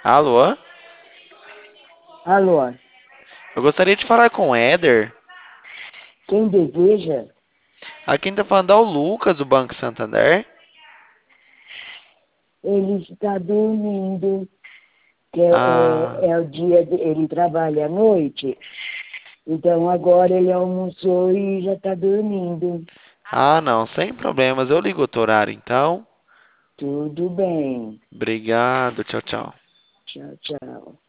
Alô? Alô, Eu gostaria de falar com o Éder. quem deseja, Aqui quem tá falando é o Lucas, do Banco Santander. ele está dormindo, que Ah, é o dia ele trabalha à noite, então agora ele almoçou e já está dormindo. não, sem problemas. Eu ligo outro horário, então. Tudo bem. Obrigado, tchau, tchau. Tchau, tchau.